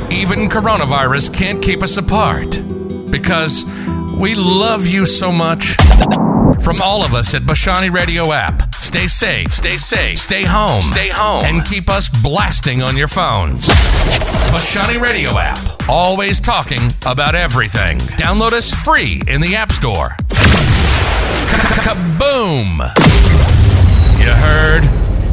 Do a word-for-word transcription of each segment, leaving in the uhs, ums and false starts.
Even coronavirus can't keep us apart because we love you so much. From all of us at Bashani Radio app, stay safe, Stay safe. stay home, Stay home. and keep us blasting on your phones. Bashani Radio app, always talking about everything. Download us free in the App Store. Kaboom! You heard?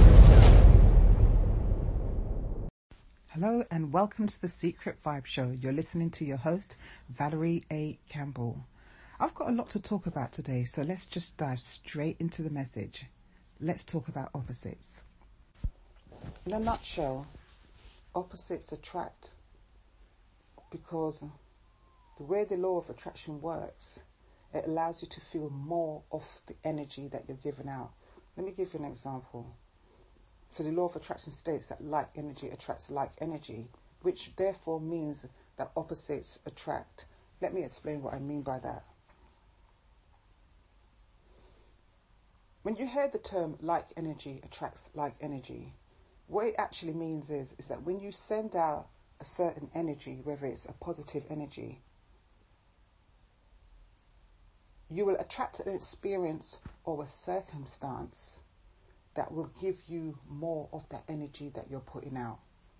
Hello and welcome to the Secret Vibe Show. You're listening to your host, Valerie A. Campbell. I've got a lot to talk about today, so let's just dive straight into the message. Let's talk about opposites. In a nutshell, opposites attract because the way the law of attraction works, it allows you to feel more of the energy that you're giving out. Let me give you an example. So the law of attraction states that like energy attracts like energy, which therefore means that opposites attract. Let me explain what I mean by that. When you hear the term like energy attracts like energy, what it actually means is, is that when you send out a certain energy, whether it's a positive energy, you will attract an experience or a circumstance that will give you more of that energy that you're putting out.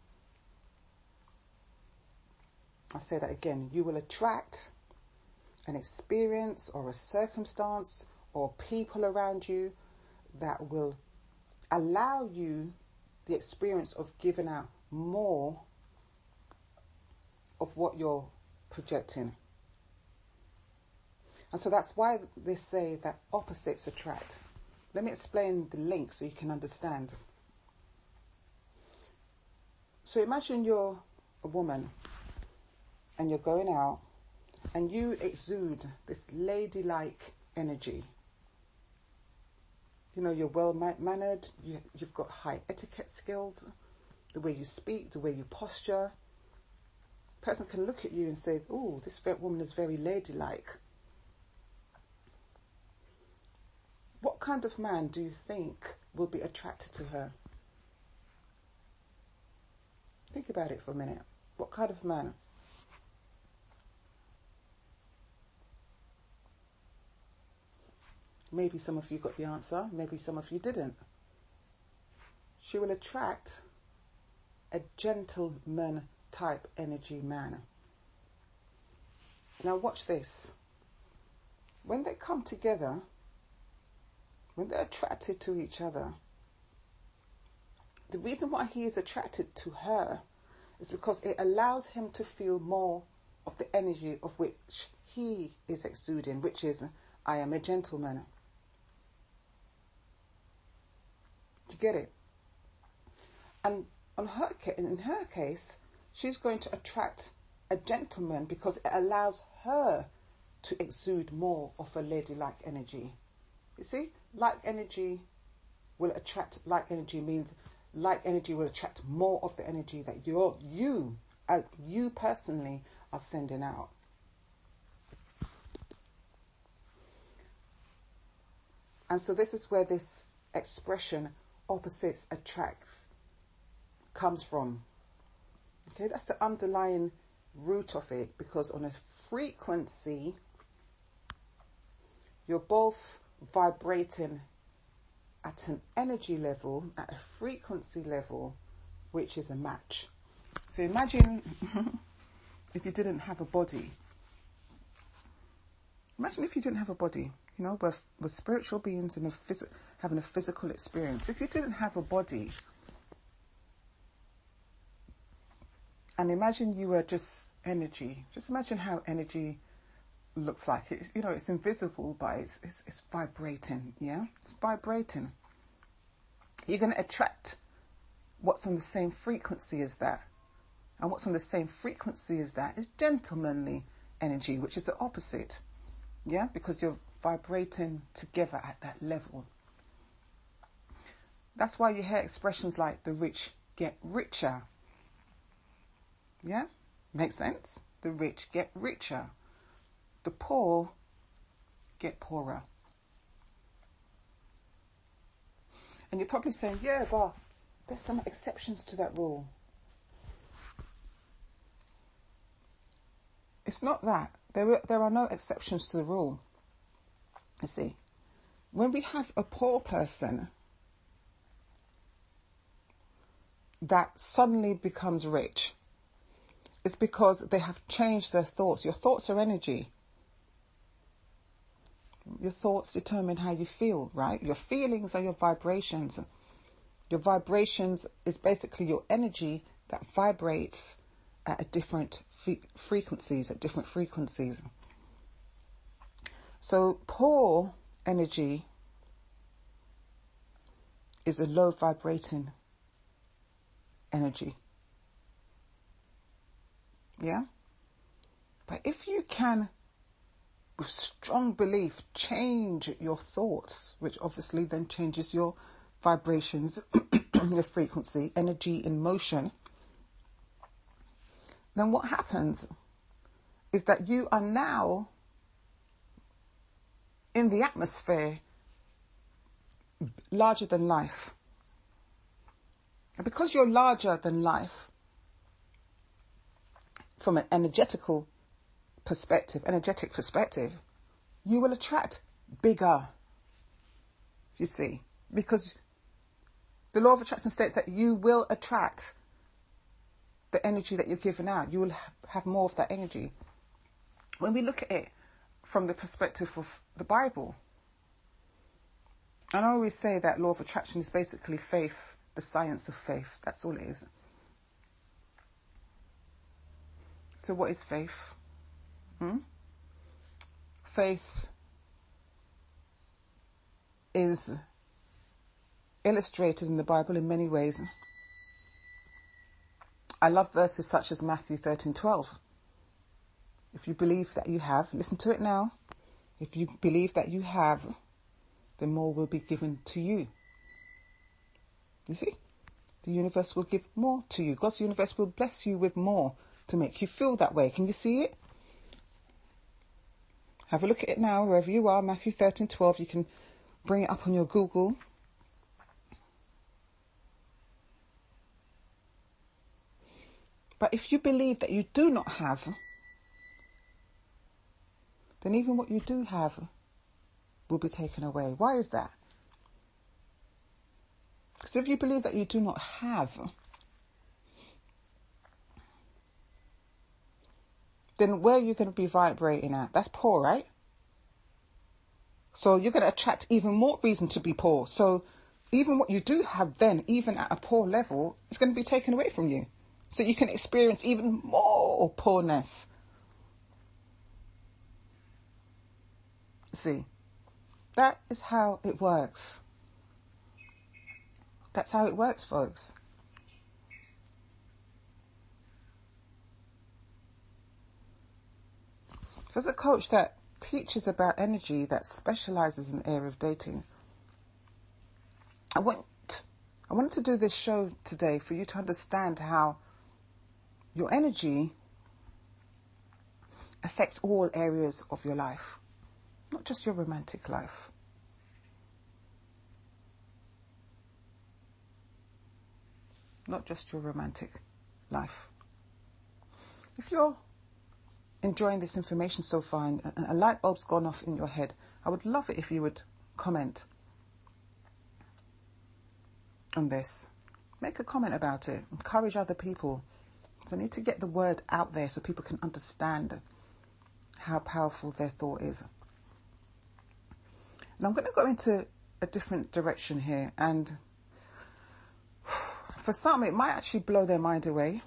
I'll say that again. You will attract an experience or a circumstance or people around you that will allow you the experience of giving out more of what you're projecting. And so that's why they say that opposites attract. Let me explain the link so you can understand. So imagine you're a woman and you're going out and you exude this ladylike energy. You know, you're well-mannered, you, you've got high etiquette skills, the way you speak, the way you posture. A person can look at you and say, oh, this woman is very ladylike. What kind of man do you think will be attracted to her? Think about it for a minute. What kind of man? Maybe some of you got the answer, maybe some of you didn't. She will attract a gentleman type energy man. Now watch this. When they come together, when they're attracted to each other, the reason why he is attracted to her is because it allows him to feel more of the energy of which he is exuding, which is, I am a gentleman. Do you get it? And on her, in her case, she's going to attract a gentleman because it allows her to exude more of a ladylike energy. You see? Like energy will attract like energy means like energy will attract more of the energy that you're, you, uh, you personally are sending out. And so this is where this expression opposites attracts comes from. Okay, that's the underlying root of it, because on a frequency, you're both vibrating at an energy level, at a frequency level, which is a match. So imagine if you didn't have a body. Imagine if you didn't have a body. You know, we're, we're spiritual beings and a phys- having a physical experience. If you didn't have a body, and imagine you were just energy. Just imagine how energy looks like. It's, you know, it's invisible, but it's, it's, it's vibrating, yeah? It's vibrating. You're going to attract what's on the same frequency as that. And what's on the same frequency as that is gentlemanly energy, which is the opposite, yeah? Because you're vibrating together at that level. That's why you hear expressions like the rich get richer. Yeah? Makes sense? The rich get richer. The poor get poorer. And you're probably saying, yeah, but there's some exceptions to that rule. It's not that. There are, there are no exceptions to the rule. You see, when we have a poor person that suddenly becomes rich, it's because they have changed their thoughts. Your thoughts are energy. Your thoughts determine how you feel, right? Your feelings are your vibrations. Your vibrations is basically your energy that vibrates at a different f- frequencies, at different frequencies. So poor energy is a low vibrating energy. Yeah? But if you can, with strong belief, change your thoughts, which obviously then changes your vibrations, your frequency, energy in motion, then what happens is that you are now in the atmosphere larger than life. And because you're larger than life, from an energetical perspective, energetic perspective, you will attract bigger, you see, because the law of attraction states that you will attract the energy that you're giving out. You will have more of that energy. When we look at it from the perspective of the Bible, and I always say that law of attraction is basically faith, the science of faith. That's all it is. So what is faith? Hmm? Faith is illustrated in the Bible in many ways. I love verses such as Matthew thirteen twelve. If you believe that you have, listen to it now. If you believe that you have, then more will be given to you. You see? The universe will give more to you. God's universe will bless you with more to make you feel that way. Can you see it? Have a look at it now, wherever you are. Matthew thirteen twelve. You can bring it up on your Google. But if you believe that you do not have, then even what you do have will be taken away. Why is that? Because if you believe that you do not have, then where are you going to be vibrating at? That's poor, right? So you're going to attract even more reason to be poor. So even what you do have then, even at a poor level, is going to be taken away from you. So you can experience even more poorness. See, that is how it works. That's how it works, folks. So as a coach that teaches about energy, that specializes in the area of dating, I want, I wanted to do this show today for you to understand how your energy affects all areas of your life, not just your romantic life. Not just your romantic life. If you're enjoying this information so far and a light bulb's gone off in your head, I would love it if you would comment on this. Make a comment about it. Encourage other people. So I need to get the word out there so people can understand how powerful their thought is. And I'm going to go into a different direction here, and for some it might actually blow their mind away.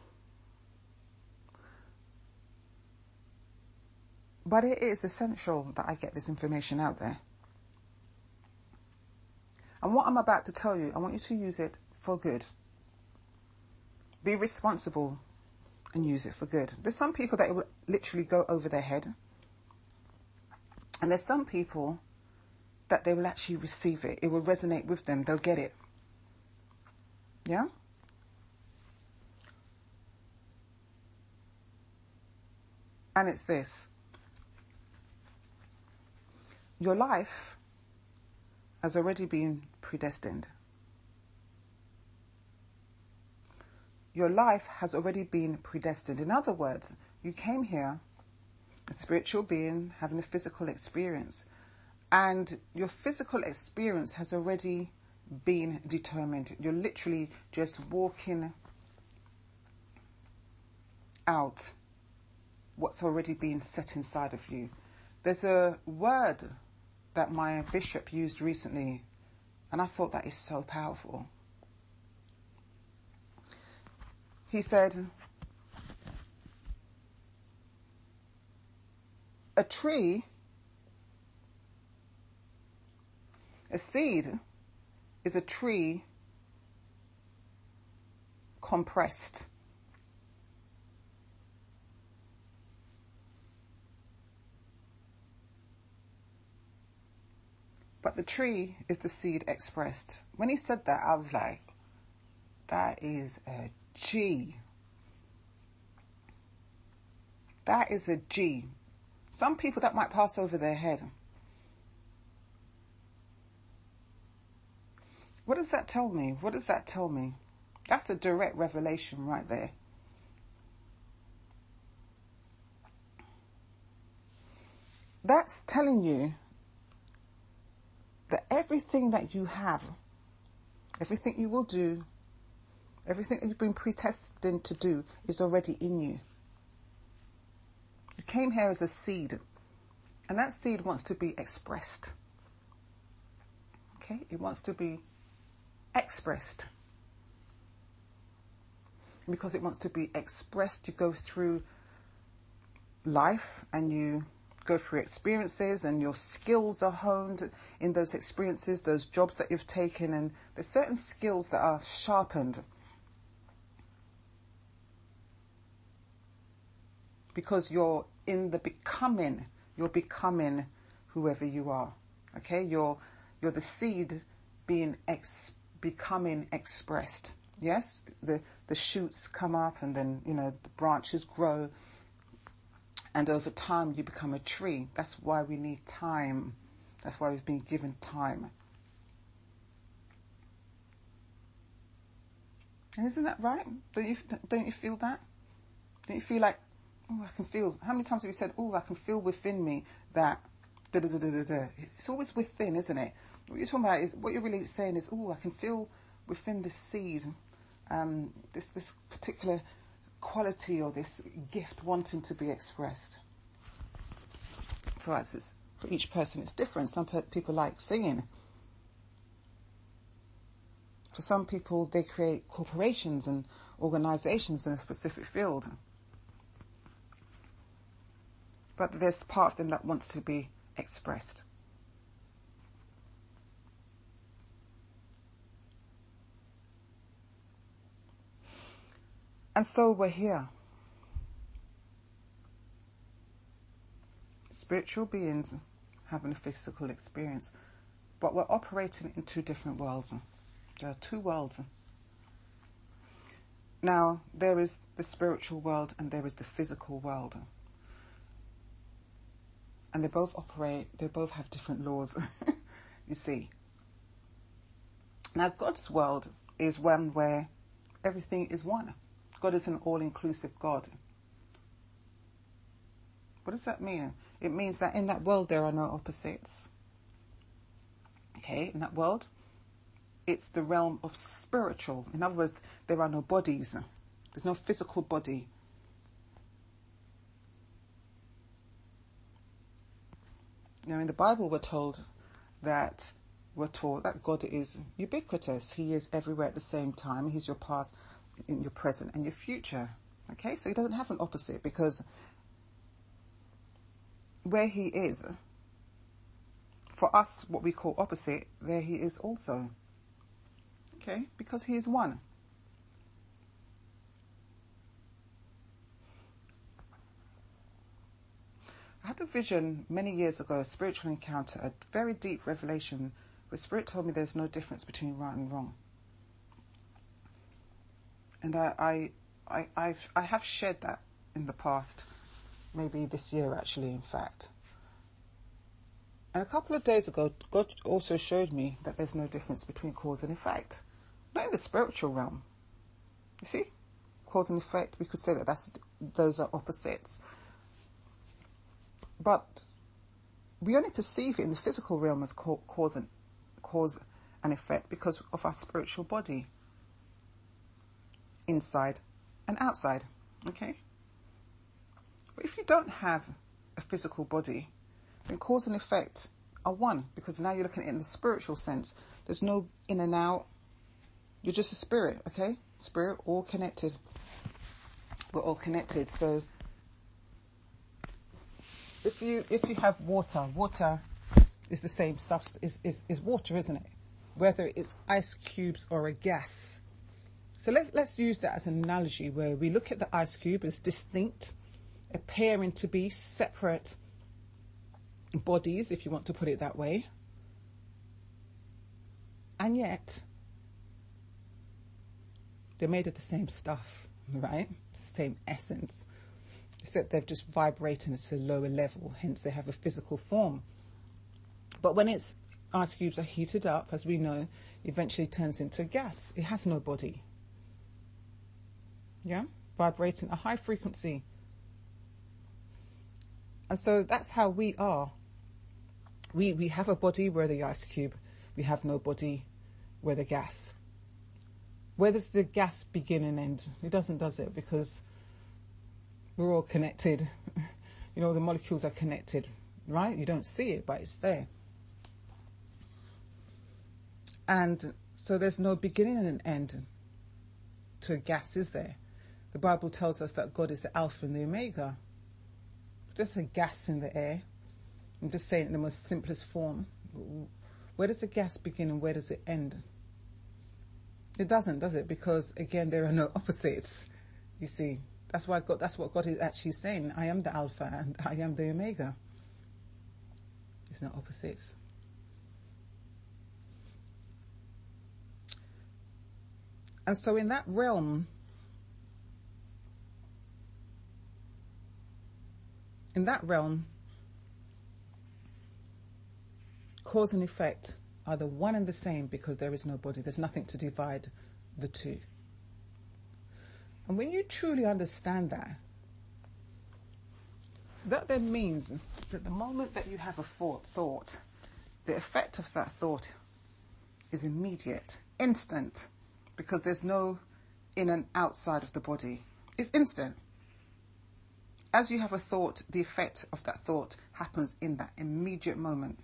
But it is essential that I get this information out there. And what I'm about to tell you, I want you to use it for good. Be responsible and use it for good. There's some people that it will literally go over their head. And there's some people that they will actually receive it. It will resonate with them. They'll get it. Yeah? And it's this. Your life has already been predestined. Your life has already been predestined. In other words, you came here a spiritual being having a physical experience. And your physical experience has already been determined. You're literally just walking out what's already been set inside of you. There's a word that my bishop used recently, and I thought that is so powerful. He said, a tree, a seed is a tree compressed. But the tree is the seed expressed. When he said that, I was like, that is a G. That is a G. Some people that might pass over their head. What does that tell me? What does that tell me? That's a direct revelation right there. That's telling you that everything that you have, everything you will do, everything that you've been predestined to do is already in you. You came here as a seed, and that seed wants to be expressed. Okay? It wants to be expressed. And because it wants to be expressed, you go through life and you go through experiences, and your skills are honed in those experiences, those jobs that you've taken, and there's certain skills that are sharpened because you're in the becoming, you're becoming whoever you are. Okay, you're you're the seed being ex, becoming expressed. Yes, the the shoots come up, and then you know the branches grow. And over time, you become a tree. That's why we need time. That's why we've been given time. And isn't that right? Don't you, don't you feel that? Don't you feel like, oh, I can feel... How many times have you said, oh, I can feel within me that... Da, da, da, da, da, da. It's always within, isn't it? What you're talking about is... What you're really saying is, oh, I can feel within this seed, um, this, this particular... quality or this gift wanting to be expressed. For us, it's, for each person it's different. Some pe- people like singing. For some people, they create corporations and organizations in a specific field. But there's part of them that wants to be expressed. And so we're here. Spiritual beings having a physical experience. But we're operating in two different worlds. There are two worlds. Now, there is the spiritual world and there is the physical world. And they both operate, they both have different laws, you see. Now, God's world is one where everything is one. God is an all-inclusive God. What does that mean? It means that in that world there are no opposites. Okay, in that world, it's the realm of spiritual. In other words, there are no bodies. There's no physical body. Now, in the Bible, we're told that we're taught that God is ubiquitous. He is everywhere at the same time. He's your past, in your present and your future. Okay, so he doesn't have an opposite, because where he is, for us, what we call opposite, there he is also. Okay, because he is one. I had a vision many years ago, a spiritual encounter, a very deep revelation, where Spirit told me there's no difference between right and wrong. And I, I, I, I've, I have shared that in the past, maybe this year actually, in fact. And a couple of days ago, God also showed me that there's no difference between cause and effect. Not in the spiritual realm. You see? Cause and effect, we could say that that's, those are opposites. But we only perceive it in the physical realm as ca- cause, and, cause and effect because of our spiritual body, inside and outside, okay? But if you don't have a physical body, then cause and effect are one, because now you're looking at it in the spiritual sense. There's no in and out. You're just a spirit, okay? Spirit, all connected. We're all connected. So if you if you have water, water is the same substance, is, is, is water, isn't it? Whether it's ice cubes or a gas. So let's let's use that as an analogy where we look at the ice cube as distinct, appearing to be separate bodies, if you want to put it that way. And yet, they're made of the same stuff, right? Same essence. Except they've just vibrating at a lower level, hence they have a physical form. But when it's ice cubes are heated up, as we know, eventually turns into a gas. It has no body. Yeah? Vibrating a high frequency. And so that's how we are. We we have a body, we're the ice cube. We have no body, we're the gas. Where does the gas begin and end? It doesn't, does it? Because we're all connected. You know, the molecules are connected, right? You don't see it, but it's there. And so there's no beginning and an end to a gas, is there? The Bible tells us that God is the Alpha and the Omega. Just a gas in the air. I'm just saying it in the most simplest form. Where does the gas begin and where does it end? It doesn't, does it? Because again, there are no opposites. You see, that's why God. That's what God is actually saying. I am the Alpha and I am the Omega. There's no opposites. And so, in that realm, in that realm, cause and effect are the one and the same because there is no body. There's nothing to divide the two. And when you truly understand that, that then means that the moment that you have a thought, thought, the effect of that thought is immediate, instant, because there's no in and outside of the body. It's instant. As you have a thought, the effect of that thought happens in that immediate moment.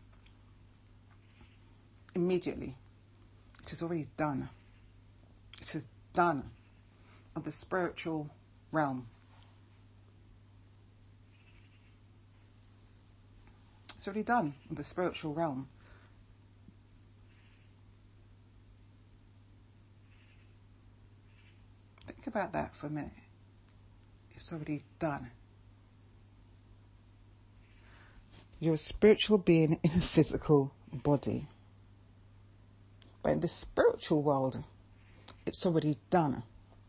Immediately. It is already done. It is done on the spiritual realm. It's already done on the spiritual realm. Think about that for a minute. It's already done. You're a spiritual being in a physical body. But in the spiritual world, it's already done.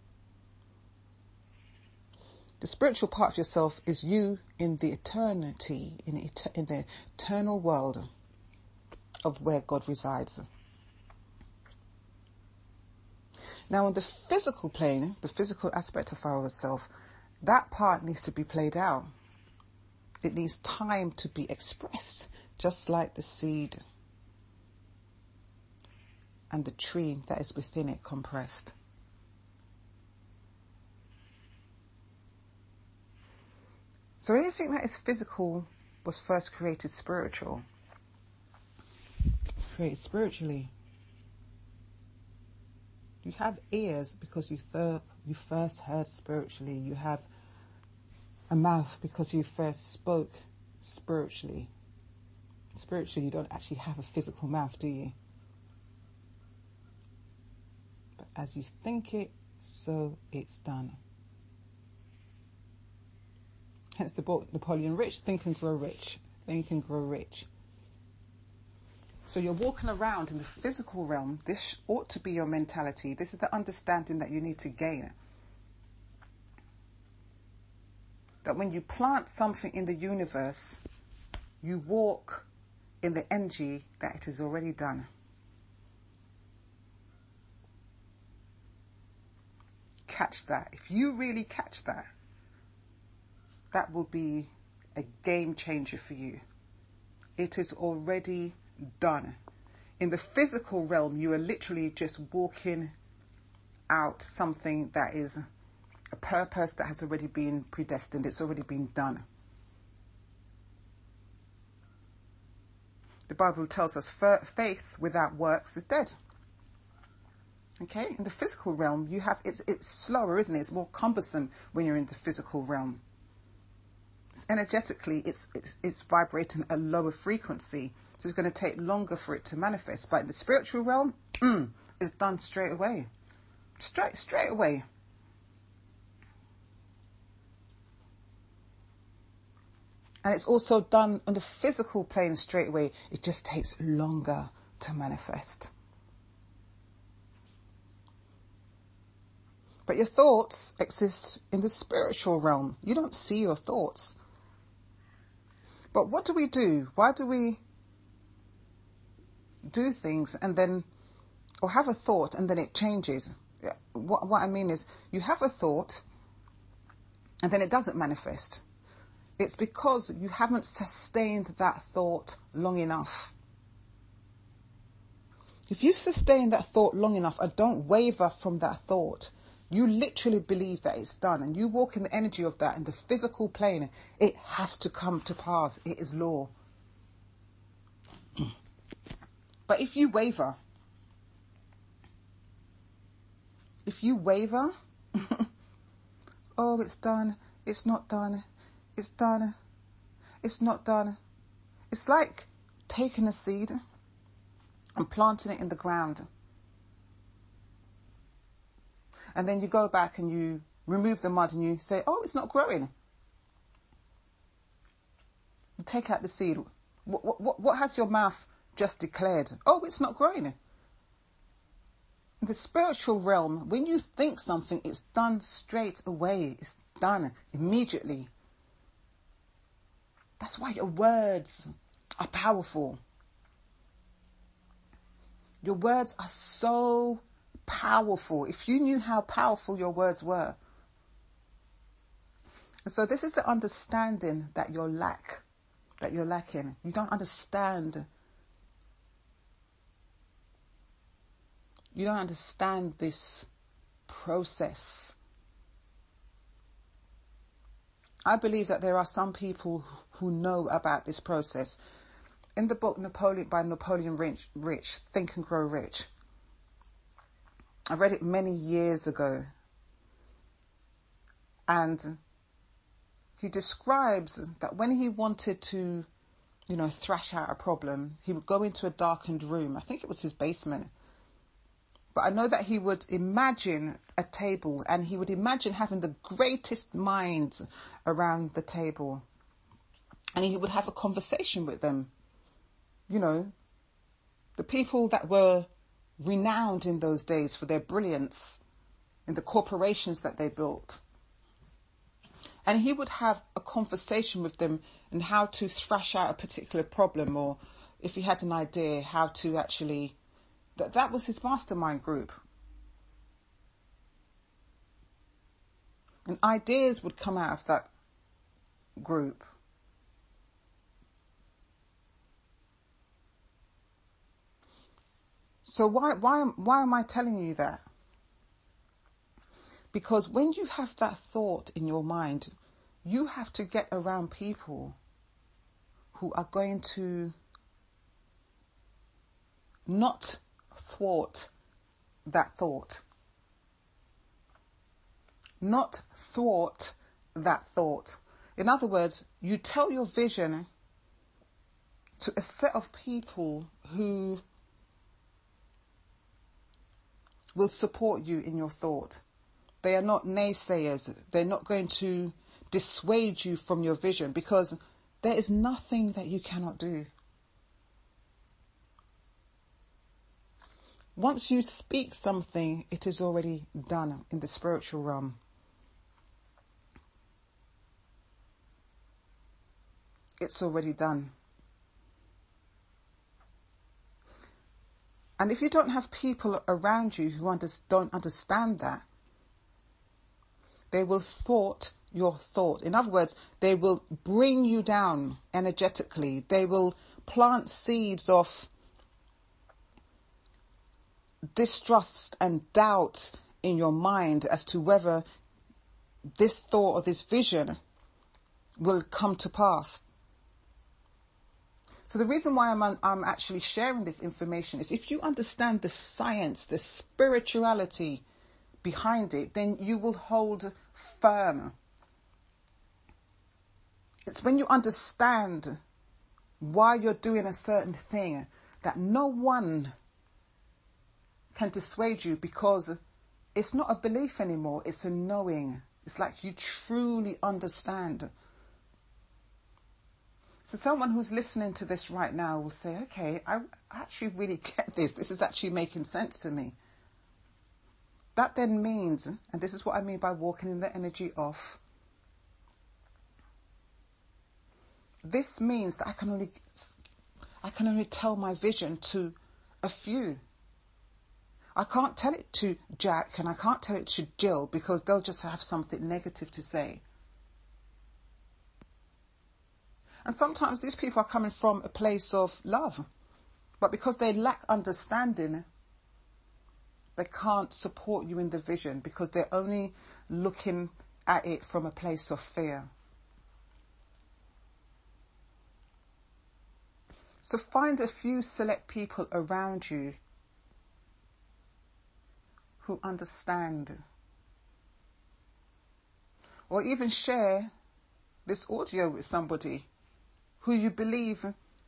The spiritual part of yourself is you in the eternity, in the, et- in the eternal world of where God resides. Now, on the physical plane, the physical aspect of ourself, that part needs to be played out. It needs time to be expressed, just like the seed and the tree that is within it compressed. So anything that is physical was first created spiritual. It's created spiritually. You have ears because you, thir- you first heard spiritually. You have a mouth because you first spoke spiritually. Spiritually, you don't actually have a physical mouth, do you? But as you think it, so it's done. Hence the book Napoleon Rich, Think and Grow Rich. Think and Grow Rich. So you're walking around in the physical realm. This ought to be your mentality. This is the understanding that you need to gain. That when you plant something in the universe, you walk in the energy that it is already done. Catch that. If you really catch that, that will be a game changer for you. It is already done. In the physical realm, you are literally just walking out something that is a purpose that has already been predestined. It's already been done. The Bible tells us faith without works is dead. Okay, in the physical realm, you have it's it's slower, isn't it? It's more cumbersome when you're in the physical realm. It's energetically, it's it's it's vibrating a lower frequency, so it's going to take longer for it to manifest. But in the spiritual realm, mm, it's done straight away, straight straight away. And it's also done on the physical plane straight away. It just takes longer to manifest. But your thoughts exist in the spiritual realm. You don't see your thoughts. But what do we do? Why do we do things and then, or have a thought and then it changes? What, what I mean is, you have a thought and then it doesn't manifest. It's because you haven't sustained that thought long enough. If you sustain that thought long enough and don't waver from that thought, you literally believe that it's done and you walk in the energy of that in the physical plane. It has to come to pass. It is law. But if you waver, if you waver, oh, it's done, it's not done, it's done, it's not done. It's like taking a seed and planting it in the ground. And then you go back and you remove the mud and you say, oh, it's not growing. You take out the seed. What, what, what has your mouth just declared? Oh, it's not growing. In the spiritual realm, when you think something, it's done straight away. It's done immediately. That's why your words are powerful. Your words are so powerful. If you knew how powerful your words were. And so this is the understanding that you're lack, that you're lacking. You don't understand. You don't understand this process. I believe that there are some people who know about this process. In the book Napoleon by Napoleon Rich, Rich, Think and Grow Rich, I read it many years ago. And he describes that when he wanted to, you know, thrash out a problem, he would go into a darkened room. I think it was his basement. But I know that he would imagine a table and he would imagine having the greatest minds around the table. And he would have a conversation with them. You know, the people that were renowned in those days for their brilliance in the corporations that they built. And he would have a conversation with them on how to thrash out a particular problem, or if he had an idea, how to actually... That, that was his mastermind group. And ideas would come out of that group. So why why why am I telling you that? Because when you have that thought in your mind, you have to get around people who are going to not thwart that thought. Not thwart that thought. In other words, you tell your vision to a set of people who will support you in your thought. They are not naysayers. They're not going to dissuade you from your vision, because there is nothing that you cannot do. Once you speak something, it is already done in the spiritual realm. It's already done. And if you don't have people around you who under, don't understand that, they will thwart your thought. In other words, they will bring you down energetically. They will plant seeds of distrust and doubt in your mind as to whether this thought or this vision will come to pass. So the reason why I'm, I'm actually sharing this information is if you understand the science, the spirituality behind it, then you will hold firm. It's when you understand why you're doing a certain thing that no one can dissuade you, because it's not a belief anymore, it's a knowing. It's like you truly understand. So someone who's listening to this right now will say, okay, I actually really get this. This is actually making sense to me. That then means, and this is what I mean by walking in the energy of, this means that I can only, I can only tell my vision to a few. I can't tell it to Jack and I can't tell it to Jill because they'll just have something negative to say. And sometimes these people are coming from a place of love, but because they lack understanding, they can't support you in the vision because they're only looking at it from a place of fear. So find a few select people around you who understand, or even share this audio with somebody who you believe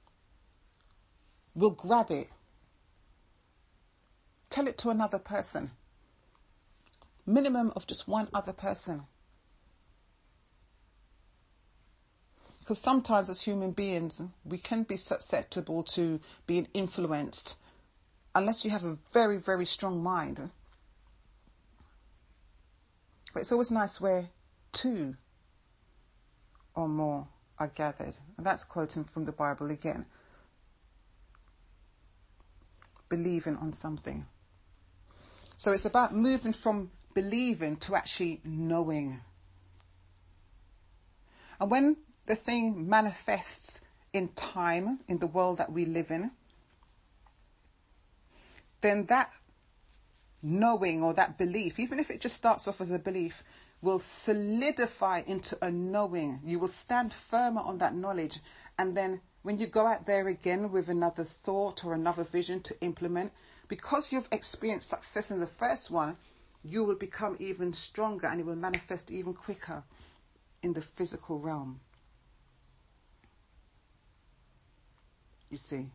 will grab it. Tell it to another person. Minimum of just one other person. Because sometimes as human beings, we can be susceptible to being influenced unless you have a very, very strong mind. But it's always nice where two or more are gathered. And that's quoting from the Bible again. Believing on something. So it's about moving from believing to actually knowing. And when the thing manifests in time, in the world that we live in, then that knowing or that belief, even if it just starts off as a belief, will solidify into a knowing. You will stand firmer on that knowledge. And then when you go out there again with another thought or another vision to implement, because you've experienced success in the first one, you will become even stronger and it will manifest even quicker in the physical realm. You see.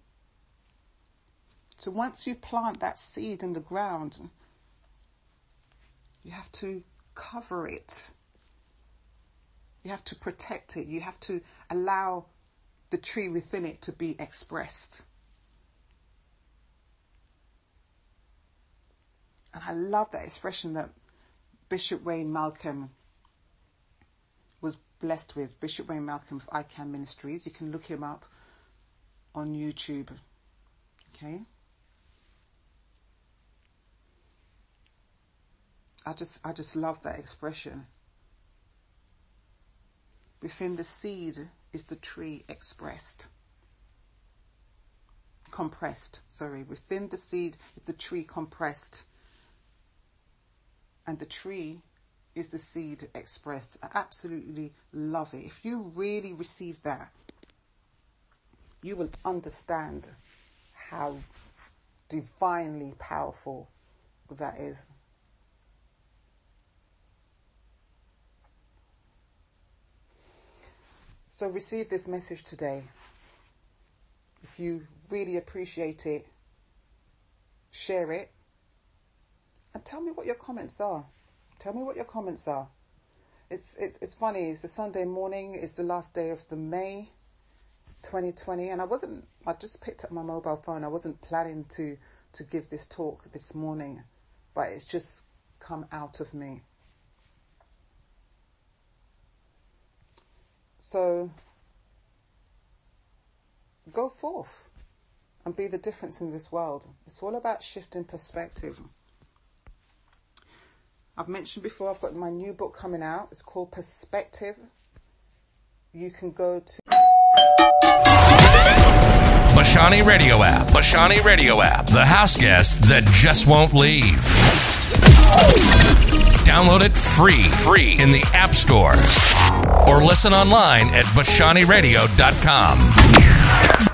So once you plant that seed in the ground, you have to cover it. You have to protect it. You have to allow the tree within it to be expressed. And I love that expression that Bishop Wayne Malcolm was blessed with. Bishop Wayne Malcolm of I CAN Ministries. You can look him up on YouTube. Okay. I just, I just love that expression. Within the seed is the tree expressed. Compressed, sorry. Within the seed is the tree compressed. And the tree is the seed expressed. I absolutely love it. If you really receive that, you will understand how divinely powerful that is. So receive this message today. If you really appreciate it, share it. And tell me what your comments are. Tell me what your comments are. It's it's it's funny, it's a Sunday morning, it's the last day of the May twenty twenty, and I wasn't, I just picked up my mobile phone. I wasn't planning to, to give this talk this morning, but it's just come out of me. So, go forth and be the difference in this world. It's all about shifting perspective. I've mentioned before, I've got my new book coming out. It's called Perspective. You can go to Bashani Radio app. Bashani Radio app. The house guest that just won't leave. Download it free. Free in the App Store. Or listen online at bashani radio dot com.